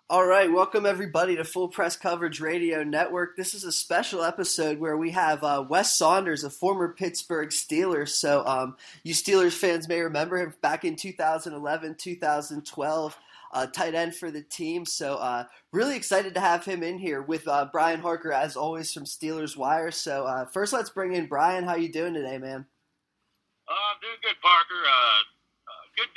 All right, welcome everybody to Full Press Coverage Radio Network. This is a special episode where we have Wes Saunders, a former Pittsburgh Steeler. So you Steelers fans may remember him back in 2011, 2012, tight end for the team. So really excited to have him in here with Brian Harker, as always, from Steelers Wire. So first, let's bring in Brian. How you doing today, man? I'm doing good, Parker. Good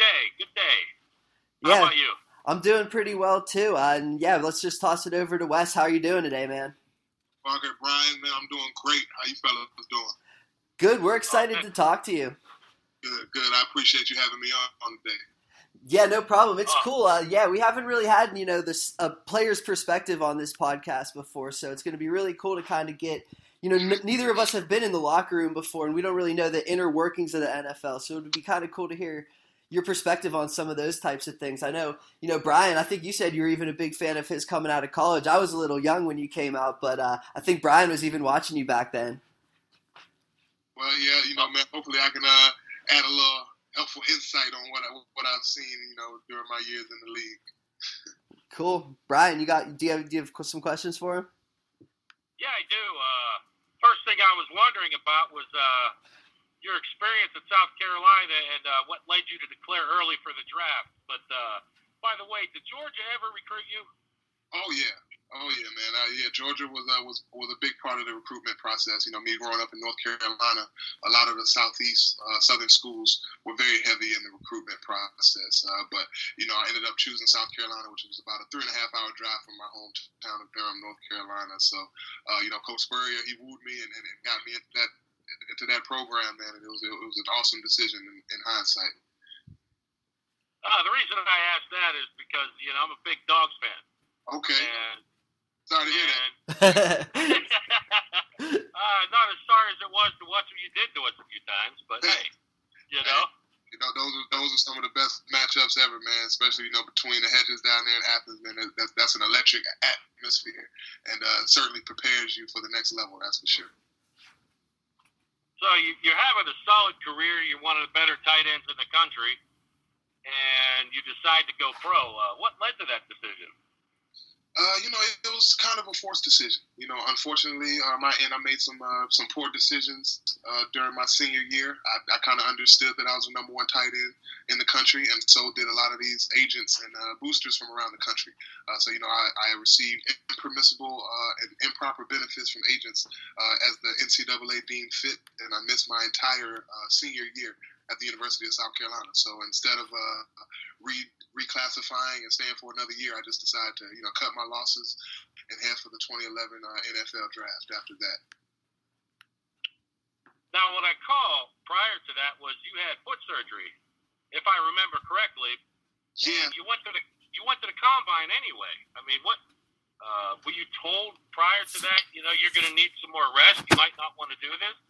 day. How Yeah. about you? I'm doing pretty well, too. And yeah, let's just toss it over to Wes. How are you doing today, man? Parker, Brian, man, I'm doing great. How you fellas doing? Good. We're excited to talk to you. Good. I appreciate you having me on today. Yeah, no problem. It's cool. Yeah, we haven't really had, this player's perspective on this podcast before, so it's going to be really cool to kind of get, neither of us have been in the locker room before, and we don't really know the inner workings of the NFL, so it would be kind of cool to hear your perspective on some of those types of things. I know, Brian, I think you said you were even a big fan of his coming out of college. I was a little young when you came out, but I think Brian was even watching you back then. Well, yeah, man, hopefully I can add a little helpful insight on what I've seen, during my years in the league. Cool. Brian, do you have some questions for him? Yeah, I do. First thing I was wondering about was your experience at South Carolina and what led you to declare early for the draft. But by the way, did Georgia ever recruit you? Oh yeah, man. Georgia was a big part of the recruitment process. Me growing up in North Carolina, a lot of the southeast southern schools were very heavy in the recruitment process. But I ended up choosing South Carolina, which was about a 3.5-hour drive from my hometown of Durham, North Carolina. So, Coach Spurrier, he wooed me and got me into that program, man. And it was an awesome decision in hindsight. The reason I asked that is because I'm a big Dogs fan. Okay. And sorry to hear that. Not as sorry as it was to watch what you did to us a few times, but hey. Those are some of the best matchups ever, man. Especially between the hedges down there in Athens, man. That's an electric atmosphere, and certainly prepares you for the next level. That's for sure. So you're having a solid career. You're one of the better tight ends in the country, and you decide to go pro. What led to that decision? It was kind of a forced decision. Unfortunately, I made some poor decisions during my senior year. I kind of understood that I was the number one tight end in the country, and so did a lot of these agents and boosters from around the country. So I received impermissible and improper benefits from agents as the NCAA deemed fit, and I missed my entire senior year at the University of South Carolina. So instead of reclassifying and staying for another year, I just decided to cut my losses and head for the 2011 NFL draft after that. Now, what I call prior to that was you had foot surgery, if I remember correctly. Yeah. And you went to the combine anyway. I mean, what were you told prior to that? You're going to need some more rest. You might not want to do this.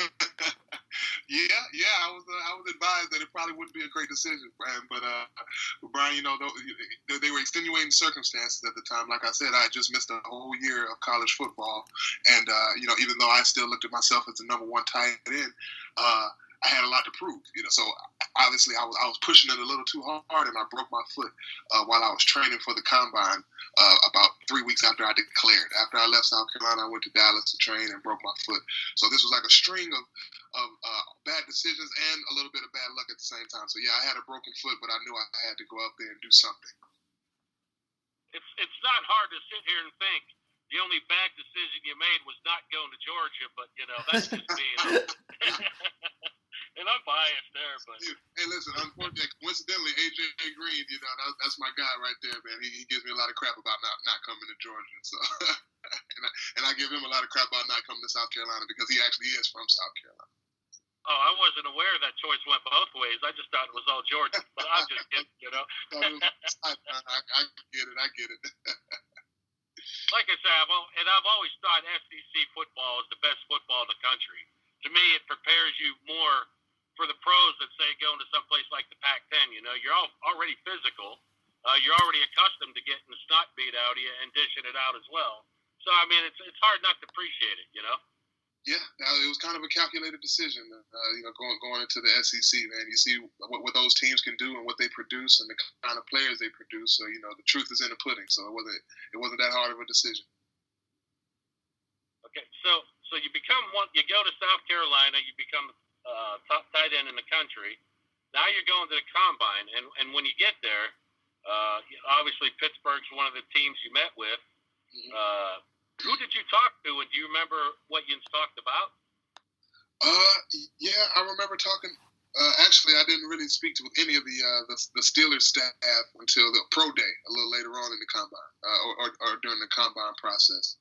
Yeah, I was advised that it probably wouldn't be a great decision, Brian. But Brian, they were extenuating circumstances at the time. Like I said, I had just missed a whole year of college football, and even though I still looked at myself as the number one tight end, I had a lot to prove. So obviously I was pushing it a little too hard, and I broke my foot while I was training for the combine. About 3 weeks after I declared. After I left South Carolina, I went to Dallas to train and broke my foot. So this was like a string of bad decisions and a little bit of bad luck at the same time. So yeah, I had a broken foot, but I knew I had to go out there and do something. It's not hard to sit here and think the only bad decision you made was not going to Georgia, but that's just me. And I'm biased there, but hey, listen. Unfortunately, coincidentally, AJ Green, that's my guy right there, man. He gives me a lot of crap about not coming to Georgia, so and I give him a lot of crap about not coming to South Carolina because he actually is from South Carolina. Oh, I wasn't aware that choice went both ways. I just thought it was all Georgia, but I'm just kidding, I get it. Like I said, I've always thought SEC football is the best football in the country. To me, it prepares you more for the pros that say going to someplace like the Pac-10. You're already physical. You're already accustomed to getting the snot beat out of you and dishing it out as well. So, I mean, it's hard not to appreciate it, Yeah, it was kind of a calculated decision. Going into the SEC, man, you see what those teams can do and what they produce and the kind of players they produce. So the truth is in the pudding. So it wasn't that hard of a decision. Okay, so you become one. You go to South Carolina. You become top tight end in the country. Now you're going to the combine, and when you get there, obviously Pittsburgh's one of the teams you met with. Mm-hmm. Who did you talk to, and do you remember what you talked about? Yeah, I remember talking. Actually, I didn't really speak to any of the Steelers staff until the pro day, a little later on in the combine, or during the combine process.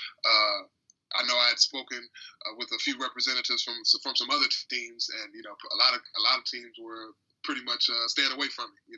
I know I had spoken with a few representatives from some other teams, and a lot of teams were pretty much staying away from me.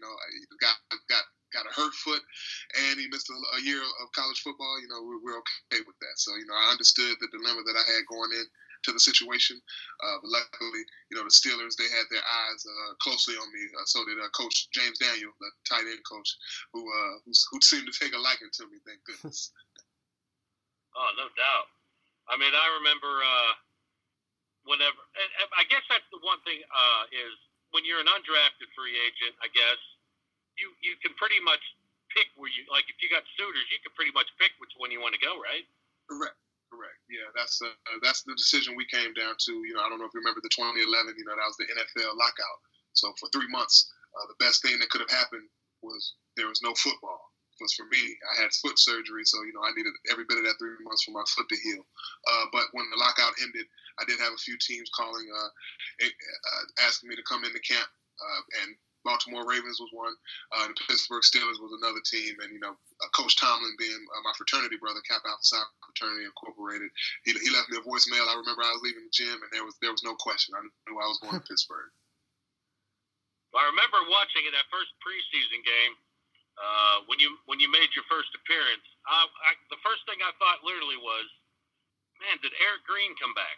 Got a hurt foot, and he missed a year of college football. We're okay with that. So I understood the dilemma that I had going into the situation. But luckily, the Steelers, they had their eyes closely on me. So did Coach James Daniel, the tight end coach, who seemed to take a liking to me. Thank goodness. Oh, no doubt. I mean, I remember whenever, and I guess that's the one thing is when you're an undrafted free agent, I guess, you can pretty much pick where you, like if you got suitors, you can pretty much pick which one you want to go, right? Correct. Yeah, that's the decision we came down to. I don't know if you remember the 2011, that was the NFL lockout. So for 3 months, the best thing that could have happened was there was no football. Because for me, I had foot surgery, so I needed every bit of that 3 months for my foot to heal. But when the lockout ended, I did have a few teams calling, asking me to come into camp, and Baltimore Ravens was one, the Pittsburgh Steelers was another team, and Coach Tomlin being my fraternity brother, Kappa Alpha Psi Fraternity Incorporated, he left me a voicemail. I remember I was leaving the gym, and there was no question. I knew I was going to Pittsburgh. Well, I remember watching in that first preseason game when you made your first appearance. The first thing I thought literally was, man, did Eric Green come back?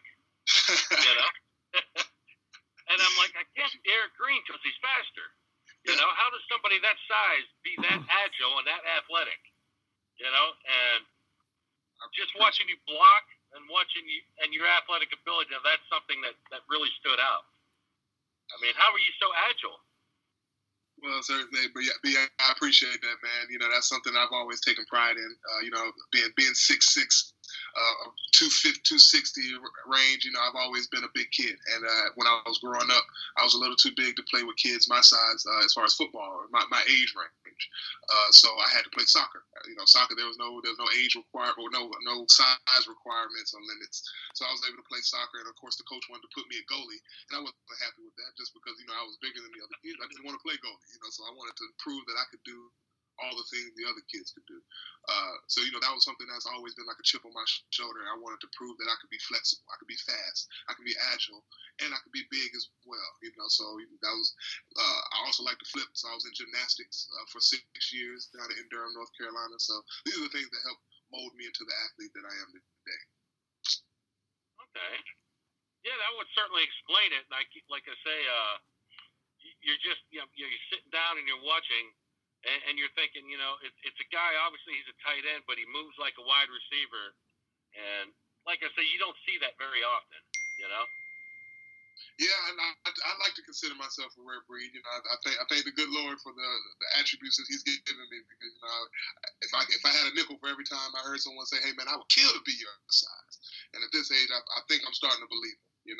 And I'm like, I can't be Eric Green because he's faster. How does somebody that size be that agile and that athletic? And just watching you block and watching you and your athletic ability, that's something that really stood out. I mean, how are you so agile? Well, certainly, but yeah, I appreciate that, man. That's something I've always taken pride in. Being 6'6", 260 range. I've always been a big kid, and when I was growing up, I was a little too big to play with kids my size as far as football, or my age range. So I had to play soccer. Soccer, there was no age requirement or no size requirements or limits. So I was able to play soccer, and of course, the coach wanted to put me at goalie, and I wasn't happy with that just because I was bigger than the other kids. I didn't want to play goalie, so I wanted to prove that I could do all the things the other kids could do. So that was something that's always been like a chip on my shoulder. I wanted to prove that I could be flexible, I could be fast, I could be agile, and I could be big as well. So that was. I also like to flip, so I was in gymnastics for 6 years down in Durham, North Carolina. So these are the things that helped mold me into the athlete that I am today. Okay. Yeah, that would certainly explain it. Like I say, you're just you're sitting down and you're watching. And you're thinking, it's a guy, obviously he's a tight end, but he moves like a wide receiver. And like I say, you don't see that very often, Yeah, and I like to consider myself a rare breed. I thank the good Lord for the attributes that he's given me, because, if I had a nickel for every time I heard someone say, hey, man, I would kill to be your size. And at this age, I think I'm starting to believe it,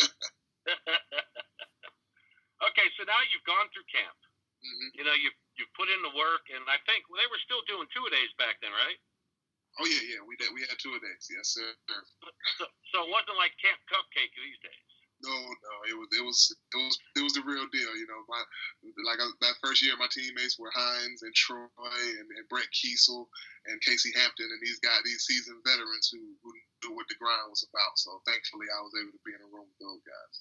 Okay, so now you've gone through camp. Mm-hmm. You've put in the work, and I think they were still doing 2-a-days back then, right? Oh yeah, we had 2-a-days, yes sir. So it wasn't like Camp Cupcake these days. No, it was the real deal. That first year, my teammates were Hines and Troy and Brett Kiesel and Casey Hampton, and these seasoned veterans who knew what the grind was about. So thankfully, I was able to be in a room with those guys.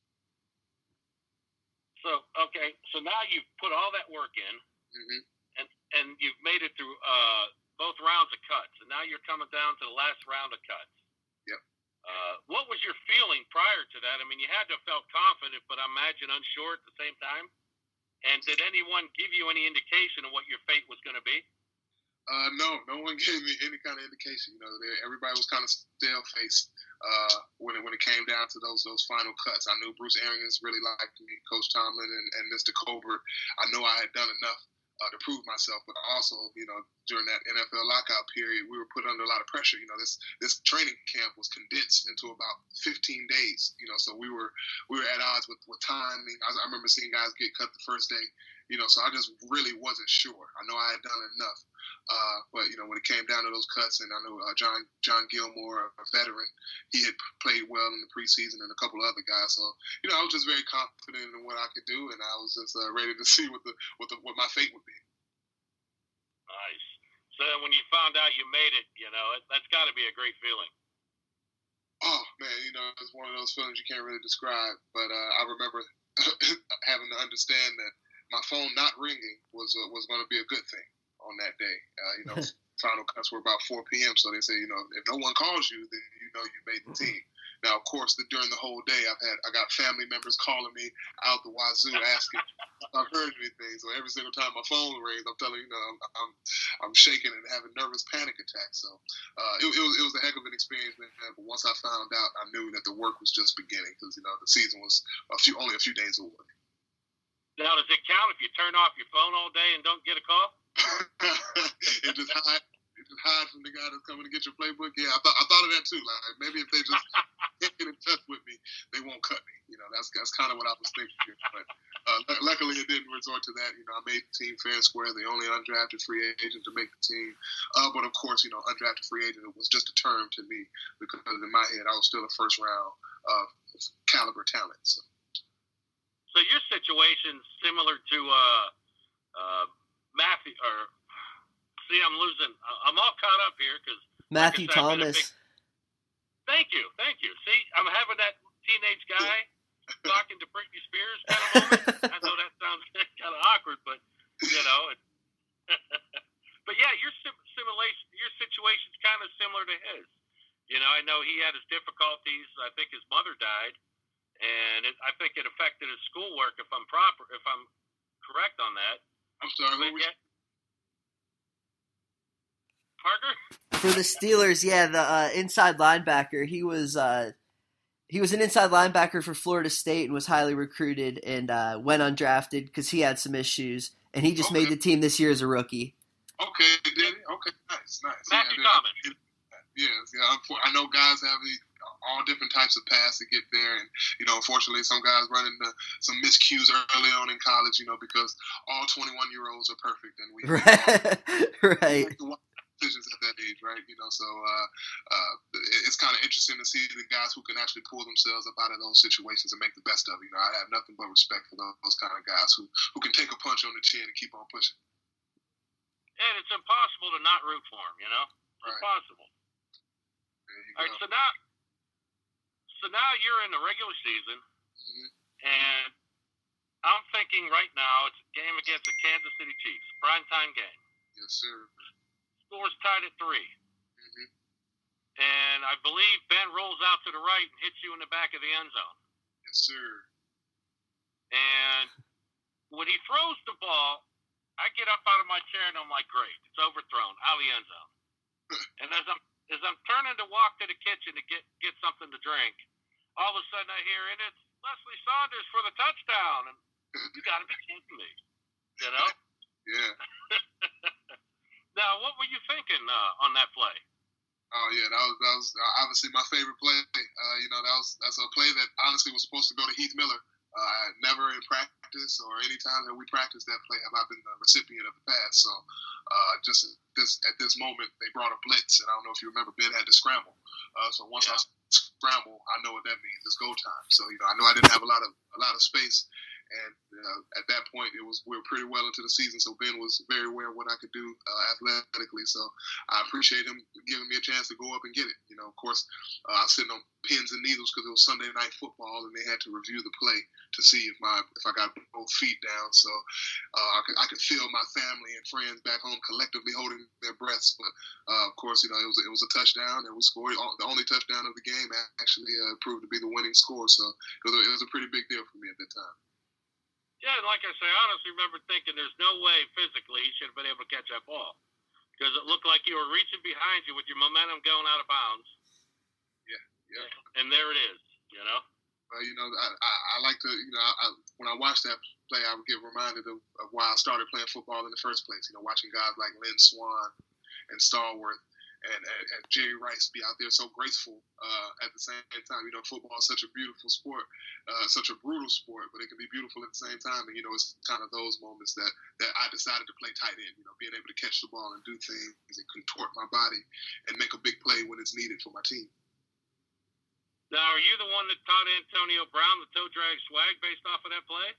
So, okay, so now you've put all that work in, mm-hmm. and you've made it through both rounds of cuts, and now you're coming down to the last round of cuts. Yep. What was your feeling prior to that? I mean, you had to have felt confident, but I imagine unsure at the same time. And did anyone give you any indication of what your fate was going to be? No one gave me any kind of indication. Everybody was kind of stale faced when it came down to those final cuts. I knew Bruce Arians really liked me, Coach Tomlin, and Mr. Colbert. I know I had done enough to prove myself, but also, during that NFL lockout period, we were put under a lot of pressure. This training camp was condensed into about 15 days. So we were at odds with time. I remember seeing guys get cut the first day. So I just really wasn't sure. I know I had done enough. But when it came down to those cuts, and I know John Gilmore, a veteran, he had played well in the preseason, and a couple of other guys. So I was just very confident in what I could do, and I was just ready to see what my fate would be. Nice. So when you found out you made it, that's got to be a great feeling. Oh man, it's one of those feelings you can't really describe. But I remember having to understand that my phone not ringing was going to be a good thing on that day. Final cuts were about 4 p.m. So they say, if no one calls you, then you made the team. Now, of course, during the whole day, I got family members calling me out the wazoo asking if I've heard anything. So every single time my phone rings, I'm telling I'm shaking and having nervous panic attacks. So it was a heck of an experience, man. But once I found out, I knew that the work was just beginning because the season was only a few days away. Now, does it count if you turn off your phone all day and don't get a call? It just hide from the guy that's coming to get your playbook. Yeah, I thought of that too. Like maybe if they just get in touch with me, they won't cut me. That's kind of what I was thinking. But luckily, it didn't resort to that. I made the team fair and square, the only undrafted free agent to make the team. But of course, undrafted free agent, it was just a term to me because in my head, I was still a first round caliber talent. So your situation's similar to Matthew, I'm all caught up here because Matthew Thomas. Thank you. See, I'm having that teenage guy talking to Britney Spears kind of moment. I know that sounds kind of awkward, but but yeah, your situation's kind of similar to his. I know he had his difficulties. I think his mother died, and I think it affected his schoolwork. If I'm correct on that. I'm sorry. Parker? For the Steelers, yeah, the inside linebacker. He was an inside linebacker for Florida State and was highly recruited and went undrafted because he had some issues. And he just made the team this year as a rookie. Okay, did he? Okay, nice. Matthew Thomas. Yes, yeah. I know guys have all different types of paths to get there, and unfortunately, some guys run into some miscues early on in college, because all 21-year-olds are perfect, and we right. Decisions at that age, right? So it's kind of interesting to see the guys who can actually pull themselves up out of those situations and make the best of it. I have nothing but respect for those kind of guys who can take a punch on the chin and keep on pushing. And it's impossible to not root for him, It's right. impossible. All right, so now you're in the regular season, and I'm thinking right now it's a game against the Kansas City Chiefs, primetime game. Yes, sir. Score's tied at 3. And I believe Ben rolls out to the right and hits you in the back of the end zone. Yes, sir. And when he throws the ball, I get up out of my chair and I'm like, great, it's overthrown, out of the end zone. And as I'm turning to walk to the kitchen to get something to drink, all of a sudden I hear, and it's Leslie Saunders for the touchdown. And you got to be kidding me, Yeah. Now, what were you thinking on that play? Oh yeah, that was obviously my favorite play. That's a play that honestly was supposed to go to Heath Miller. Never in practice or any time that we practiced that play have I been the recipient of the pass. So just at this moment, they brought a blitz, and I don't know if you remember, Ben had to scramble. So once I scramble, I know what that means. It's go time. So I know I didn't have a lot of space. And at that point, we were pretty well into the season, so Ben was very aware of what I could do athletically. So I appreciate him giving me a chance to go up and get it. Of course, I was sitting on pins and needles because it was Sunday night football, and they had to review the play to see if I got both feet down. So I could feel my family and friends back home collectively holding their breaths. But of course, it was a touchdown, and we scored. The only touchdown of the game actually proved to be the winning score. So it was a pretty big deal for me at that time. Yeah, and like I say, I honestly remember thinking there's no way physically he should have been able to catch that ball. because it looked like you were reaching behind you with your momentum going out of bounds. Yeah. And there it is, you know. I like to, when I watch that play, I would get reminded of why I started playing football in the first place. Watching guys like Lynn Swan and Stallworth and Jerry Rice be out there so graceful at the same time. Football is such a beautiful sport, such a brutal sport, but it can be beautiful at the same time. And, it's kind of those moments that I decided to play tight end, being able to catch the ball and do things and contort my body and make a big play when it's needed for my team. Now, are you the one that taught Antonio Brown the toe drag swag based off of that play?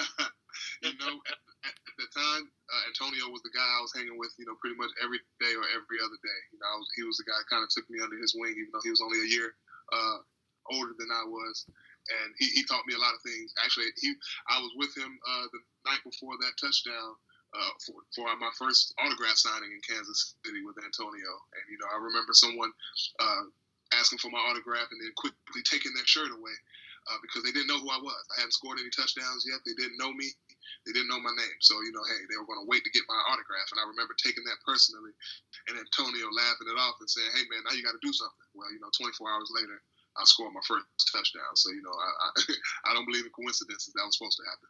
At the time, Antonio was the guy I was hanging with, pretty much every day or every other day. He was the guy that kind of took me under his wing, even though he was only a year older than I was. And he taught me a lot of things. Actually, I was with him the night before that touchdown for my first autograph signing in Kansas City with Antonio. And, I remember someone asking for my autograph and then quickly taking their shirt away because they didn't know who I was. I hadn't scored any touchdowns yet. They didn't know me. They didn't know my name. So, hey, they were going to wait to get my autograph. And I remember taking that personally and Antonio laughing it off and saying, hey, man, now you got to do something. Well, 24 hours later, I scored my first touchdown. So, I don't believe in coincidences. That was supposed to happen.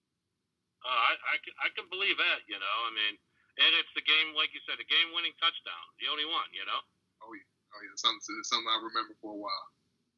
I can believe that, and it's the game, like you said, a game-winning touchdown, the only one, Oh, yeah. It's something I remember for a while.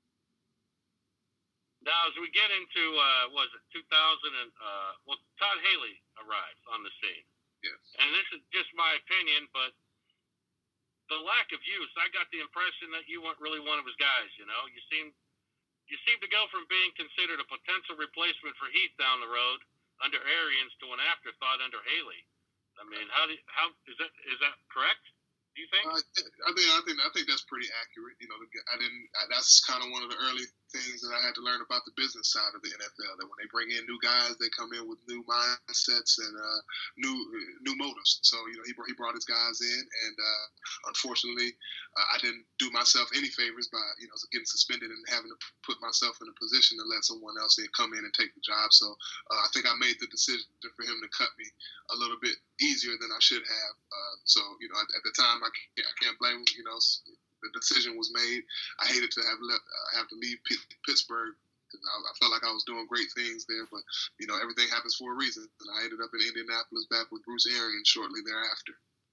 Now, as we get into, 2000 and, Todd Haley arrives on the scene. Yes. And this is just my opinion, but the lack of use, I got the impression that you weren't really one of his guys, You seem to go from being considered a potential replacement for Heath down the road under Arians to an afterthought under Haley. How is that correct? Do you think? I think that's pretty accurate. That's kind of one of the early things that I had to learn about the business side of the NFL. That when they bring in new guys, they come in with new mindsets and new motives. So he brought his guys in, and unfortunately, I didn't do myself any favors by getting suspended and having to put myself in a position to let someone else come in and take the job. So I think I made the decision for him to cut me a little bit easier than I should have. So at the time, I can't blame him. The decision was made. I hated to have to leave Pittsburgh because I felt like I was doing great things there, but everything happens for a reason. And I ended up in Indianapolis back with Bruce Arians shortly thereafter.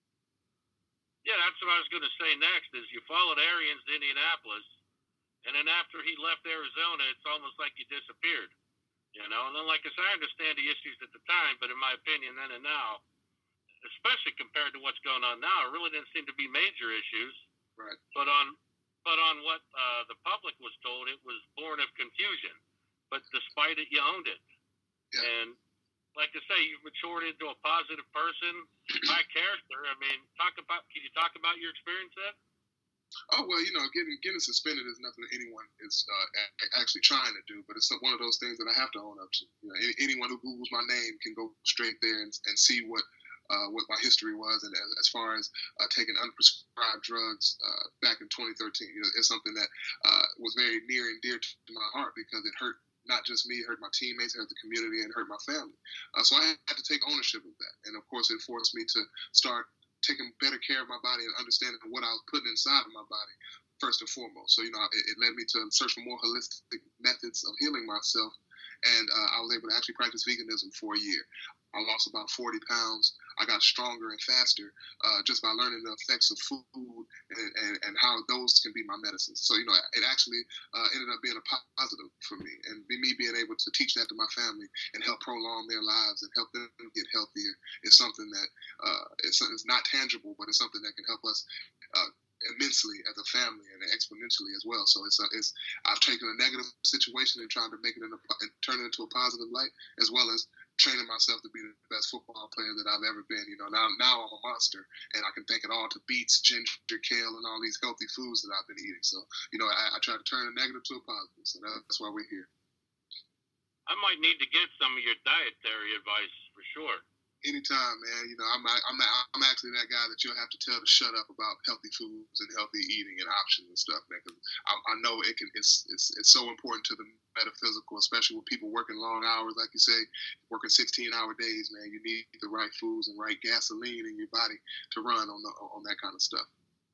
Yeah, that's what I was going to say next. Is you followed Arians to Indianapolis, and then after he left Arizona, it's almost like he disappeared. And then, like I said, I understand the issues at the time, but in my opinion, then and now, especially compared to what's going on now, it really didn't seem to be major issues. Right. But on what the public was told, it was born of confusion. But despite it, you owned it. Yeah. And like I say, you've matured into a positive person, high character. Can you talk about your experience then? Oh, well, getting suspended is nothing that anyone is actually trying to do, but it's one of those things that I have to own up to. Anyone who Googles my name can go straight there and see what my history was, and as far as taking unprescribed drugs back in 2013, it's something that was very near and dear to my heart because it hurt not just me, it hurt my teammates, it hurt the community, and it hurt my family. So I had to take ownership of that, and of course, it forced me to start taking better care of my body and understanding what I was putting inside of my body first and foremost. So it led me to search for more holistic methods of healing myself, and I was able to actually practice veganism for a year. I lost about 40 pounds. I got stronger and faster just by learning the effects of food and how those can be my medicines. So, it actually ended up being a positive for me. And me being able to teach that to my family and help prolong their lives and help them get healthier is something that it's not tangible, but it's something that can help us immensely as a family and exponentially as well. So I've taken a negative situation and trying to make it and turn it into a positive light, as well as training myself to be the best football player that I've ever been. Now I'm a monster, and I can thank it all to beets, ginger, kale, and all these healthy foods that I've been eating. So, I try to turn a negative to a positive. So that's why we're here. I might need to get some of your dietary advice for sure. Anytime, man. You know, I'm actually that guy that you'll have to tell to shut up about healthy foods and healthy eating and options and stuff, man. Because I know it's so important to the metaphysical, especially with people working long hours, like you say, working 16-hour days, man. You need the right foods and right gasoline in your body to run on that kind of stuff.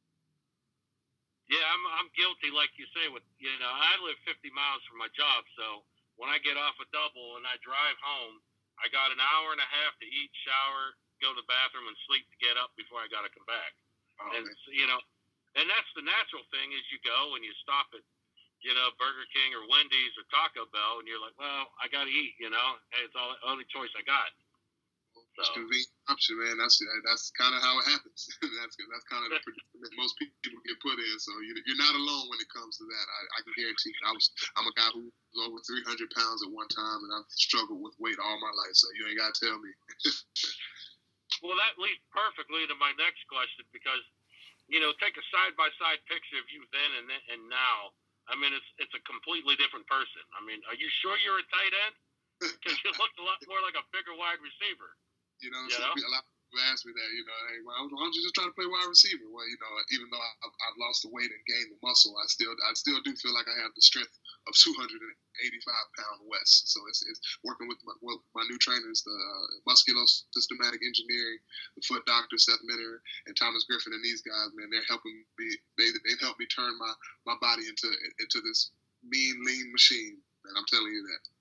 Yeah, I'm guilty, like you say. With I live 50 miles from my job, so when I get off a double and I drive home, I got an hour and a half to eat, shower, go to the bathroom, and sleep to get up before I got to come back. Oh, and and that's the natural thing is you go and you stop at Burger King or Wendy's or Taco Bell, and you're like, well, I got to eat. Hey, it's the only choice I got. It's a convenient option, man. That's kind of how it happens. that's kind of the predicament most people get put in. So you're not alone when it comes to that. I can guarantee you. I'm a guy who was over 300 pounds at one time, and I've struggled with weight all my life. So you ain't got to tell me. Well, that leads perfectly to my next question because, take a side-by-side picture of you then and now. I mean, it's a completely different person. I mean, are you sure you're a tight end? Because you look a lot more like a bigger wide receiver. So a lot of people ask me that, hey, why don't you just try to play wide receiver? Well, even though I've lost the weight and gained the muscle, I still do feel like I have the strength of 285-pound Wes. So it's working with my new trainers, the musculo-systematic engineering, the foot doctor, Seth Minner, and Thomas Griffin, and these guys, man, they're helping me. They've helped me turn my body into this mean, lean machine, and I'm telling you that.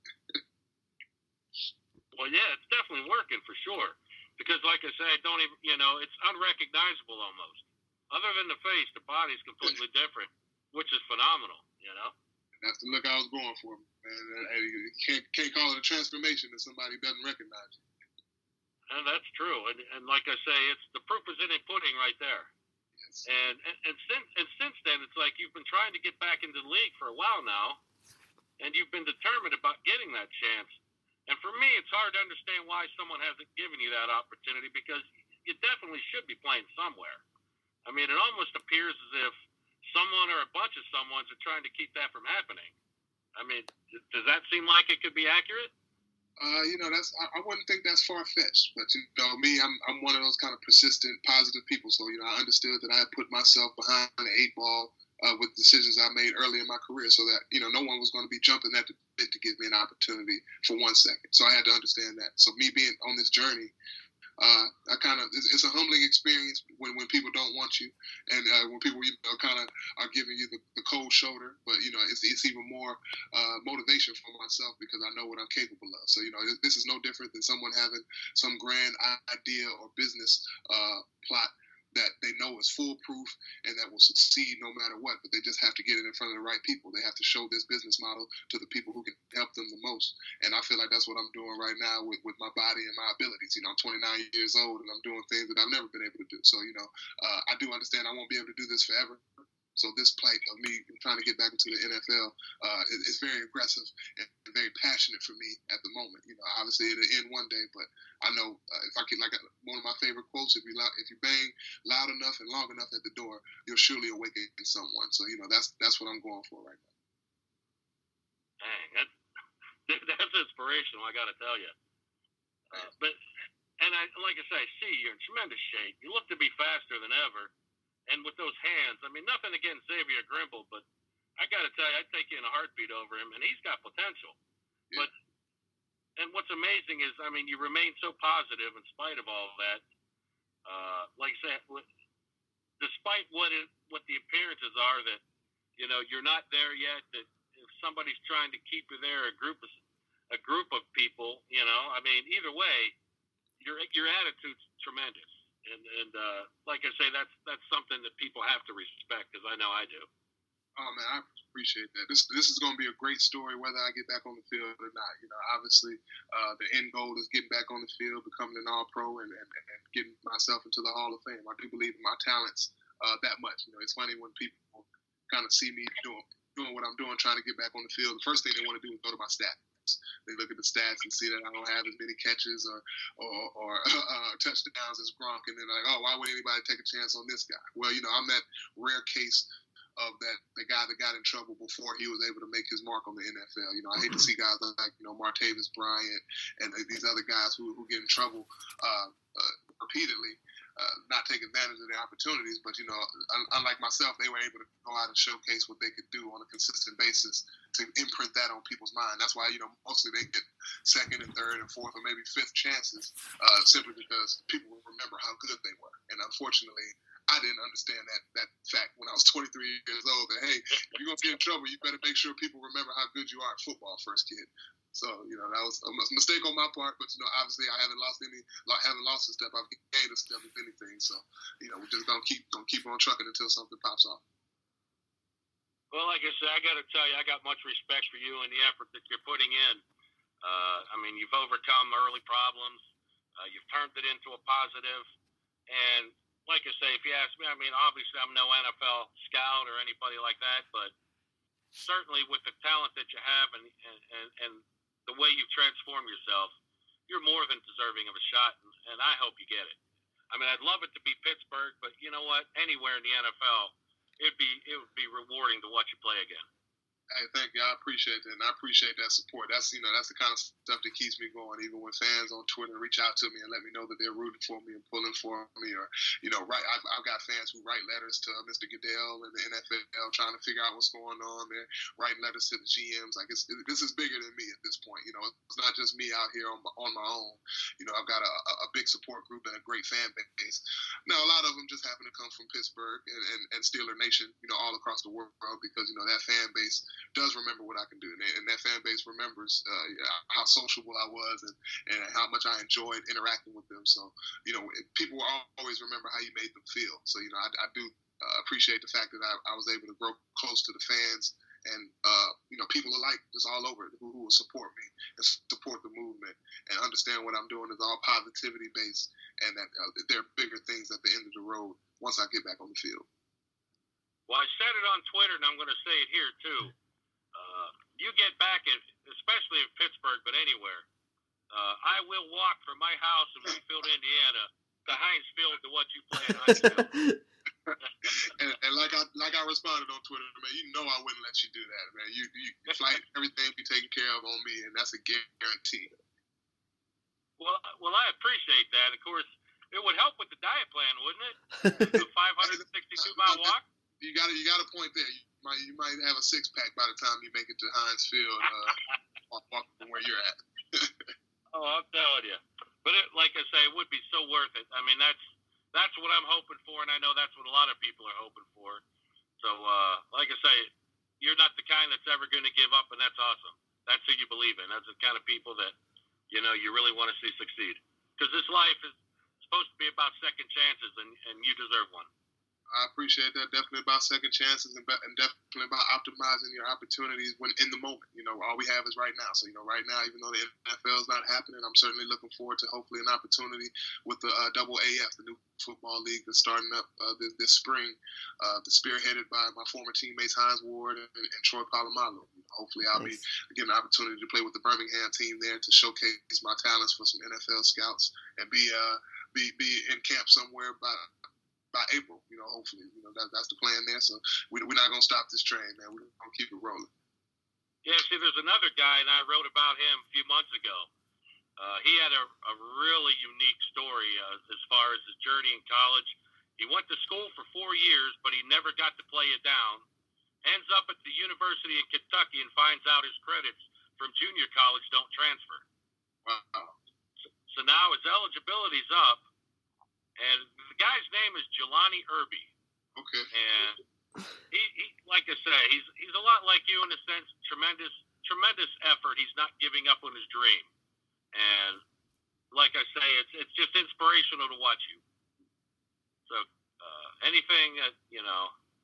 Well, yeah, it's definitely working for sure. Because, like I say, don't even, it's unrecognizable almost. Other than the face, the body's completely different, which is phenomenal. That's the look I was going for, man. You can't call it a transformation if somebody doesn't recognize you. And that's true. And like I say, it's the proof is in the pudding right there. Yes. And since then, it's like you've been trying to get back into the league for a while now, and you've been determined about getting that chance. And for me, it's hard to understand why someone hasn't given you that opportunity because you definitely should be playing somewhere. I mean, it almost appears as if someone or a bunch of someones are trying to keep that from happening. I mean, does that seem like it could be accurate? I wouldn't think that's far-fetched. But, me, I'm one of those kind of persistent, positive people. So, I understood that I had put myself behind the 8-ball with decisions I made early in my career so that, no one was going to be jumping at the bit to give me an opportunity for 1 second. So I had to understand that. So me being on this journey, it's a humbling experience when people don't want you and when people, kind of are giving you the cold shoulder. But, it's even more motivation for myself because I know what I'm capable of. So, this is no different than someone having some grand idea or business plot that they know is foolproof and that will succeed no matter what, but they just have to get it in front of the right people. They have to show this business model to the people who can help them the most. And I feel like that's what I'm doing right now with my body and my abilities. I'm 29 years old and I'm doing things that I've never been able to do. So, I do understand I won't be able to do this forever. So this plight of me trying to get back into the NFL is very aggressive and very passionate for me at the moment. Obviously it'll end one day, but I know if I can, like one of my favorite quotes, if you bang loud enough and long enough at the door, you'll surely awaken someone. So that's what I'm going for right now. Dang, that's inspirational. I got to tell you. But like I say, I see you're in tremendous shape. You look to be faster than ever. And with those hands, I mean, nothing against Xavier Grimble, but I got to tell you, I'd take you in a heartbeat over him, and he's got potential. Yeah. And what's amazing is, I mean, you remain so positive in spite of all of that. Like I said, despite what the appearances are that, you're not there yet, that if somebody's trying to keep you there, a group of people, I mean, either way, your attitude's tremendous. And like I say, that's something that people have to respect, because I know I do. Oh man, I appreciate that. This is going to be a great story, whether I get back on the field or not. Obviously, the end goal is getting back on the field, becoming an All-Pro, and getting myself into the Hall of Fame. I do believe in my talents that much. It's funny when people kind of see me doing what I'm doing, trying to get back on the field. The first thing they want to do is go to my stats. They look at the stats and see that I don't have as many catches or touchdowns as Gronk, and they're like, oh, why would anybody take a chance on this guy? Well, I'm that rare case of the guy that got in trouble before he was able to make his mark on the NFL. You know, I hate to see guys like, you know, Martavis Bryant and these other guys who get in trouble repeatedly, not take advantage of their opportunities. But, you know, unlike myself, they were able to go out and showcase what they could do on a consistent basis to imprint that on people's mind. That's why, you know, mostly they get second and third and fourth or maybe fifth chances simply because people will remember how good they were. And unfortunately, I didn't understand that fact when I was 23 years old. That, hey, if you're going to get in trouble, you better make sure people remember how good you are at football, first kid. So, you know, that was a mistake on my part. But, you know, obviously I haven't lost a step. I've gained a step, if anything. So, you know, we're just going to keep on trucking until something pops off. Well, like I said, I got to tell you, I got much respect for you and the effort that you're putting in. I mean, you've overcome early problems. You've turned it into a positive. And like I say, if you ask me, I mean, obviously I'm no NFL scout or anybody like that, but certainly with the talent that you have and the way you've transformed yourself, you're more than deserving of a shot, and I hope you get it. I mean, I'd love it to be Pittsburgh, but you know what? Anywhere in the NFL, it would be rewarding to watch you play again. Hey, thank you. I appreciate that, and I appreciate that support. That's, you know, that's the kind of stuff that keeps me going. Even when fans on Twitter reach out to me and let me know that they're rooting for me and pulling for me, or, you know, I've got fans who write letters to Mr. Goodell and the NFL trying to figure out what's going on. They're writing letters to the GMs. Like, this is bigger than me at this point. You know, it's not just me out here on my own. You know, I've got a big support group and a great fan base. Now, a lot of them just happen to come from Pittsburgh and Steeler Nation, you know, all across the world, because, you know, that fan base does remember what I can do, and that fan base remembers how sociable I was and how much I enjoyed interacting with them. So, you know, people will always remember how you made them feel. So, you know, I do appreciate the fact that I was able to grow close to the fans and, you know, people alike just all over who will support me and support the movement and understand what I'm doing is all positivity based, and that there are bigger things at the end of the road once I get back on the field. Well, I said it on Twitter, and I'm going to say it here too. You get back, especially in Pittsburgh, but anywhere, I will walk from my house in Wheatfield, Indiana, to Heinz Field to watch you play at Heinz Field. and like I responded on Twitter, man, you know I wouldn't let you do that, man. You flight, everything be taken care of on me, and that's a guarantee. Well, I appreciate that. Of course, it would help with the diet plan, wouldn't it? The 562-mile walk. You got a point there. You might have a six-pack by the time you make it to Heinz Field, walking from where you're at. Oh, I'm telling you. But like I say, it would be so worth it. I mean, that's what I'm hoping for, and I know that's what a lot of people are hoping for. So, like I say, you're not the kind that's ever going to give up, and that's awesome. That's who you believe in. That's the kind of people that, you know, you really want to see succeed. Because this life is supposed to be about second chances, and you deserve one. I appreciate that. Definitely about second chances and definitely about optimizing your opportunities when in the moment. You know, all we have is right now. So, you know, right now, even though the NFL is not happening, I'm certainly looking forward to hopefully an opportunity with the AAF, the new football league that's starting up this spring, spearheaded by my former teammates Hines Ward and Troy Polamalu. Hopefully I'll be getting an opportunity to play with the Birmingham team there to showcase my talents for some NFL scouts and be in camp somewhere by April, you know, hopefully. You know, that's the plan there. So we're not going to stop this train, man. We're going to keep it rolling. Yeah, see, there's another guy, and I wrote about him a few months ago. He had a really unique story as far as his journey in college. He went to school for 4 years, but he never got to play it down. Ends up at the University of Kentucky and finds out his credits from junior college don't transfer. Wow. So now his eligibility's up, and the guy's name is Jelani Irby. Okay. And he like I say, he's a lot like you in a sense. Tremendous effort. He's not giving up on his dream. And like I say, it's just inspirational to watch you. So anything that you know,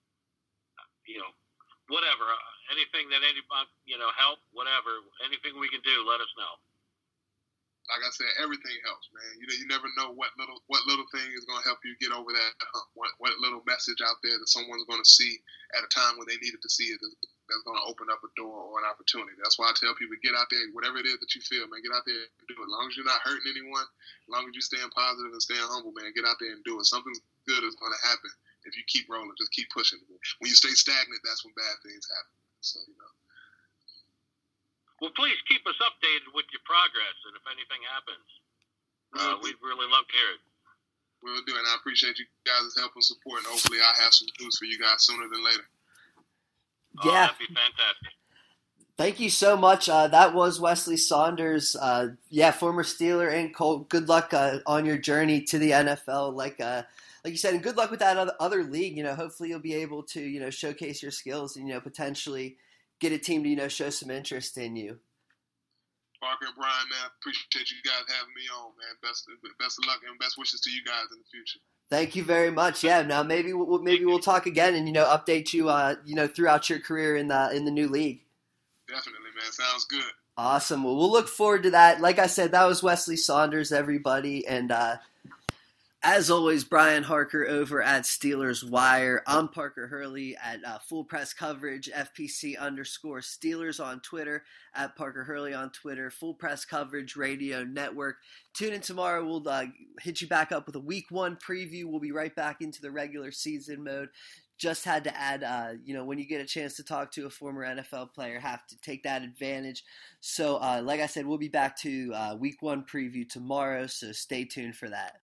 whatever, anything that anybody help, whatever, anything we can do, let us know. Like I said, everything helps, man. You never know what little thing is going to help you get over that hump. What little message out there that someone's going to see at a time when they needed to see it that's going to open up a door or an opportunity. That's why I tell people, get out there, whatever it is that you feel, man, get out there and do it. As long as you're not hurting anyone, as long as you're staying positive and staying humble, man, get out there and do it. Something good is going to happen if you keep rolling, just keep pushing. When you stay stagnant, that's when bad things happen. So, Well, please keep us updated with your progress, and if anything happens, we'd really love to hear it. We'll do it, and I appreciate you guys' help and support, and hopefully I'll have some news for you guys sooner than later. Yeah. That'd be fantastic. Thank you so much. That was Wesley Saunders, former Steeler and Colt. Good luck on your journey to the NFL. Like you said, and good luck with that other league. Hopefully you'll be able to, showcase your skills and, potentially get a team to, show some interest in you. Parker and Brian, man, I appreciate you guys having me on, man. Best of luck and best wishes to you guys in the future. Thank you very much. Yeah, now maybe we'll talk again and, update you, throughout your career in the new league. Definitely, man. Sounds good. Awesome. Well, we'll look forward to that. Like I said, that was Wesley Saunders, everybody. And as always, Brian Harker over at Steelers Wire. I'm Parker Hurley at Full Press Coverage, FPC_Steelers on Twitter, at Parker Hurley on Twitter, Full Press Coverage Radio Network. Tune in tomorrow. We'll hit you back up with a Week 1 preview. We'll be right back into the regular season mode. Just had to add, when you get a chance to talk to a former NFL player, have to take that advantage. So, like I said, we'll be back to Week 1 preview tomorrow, so stay tuned for that.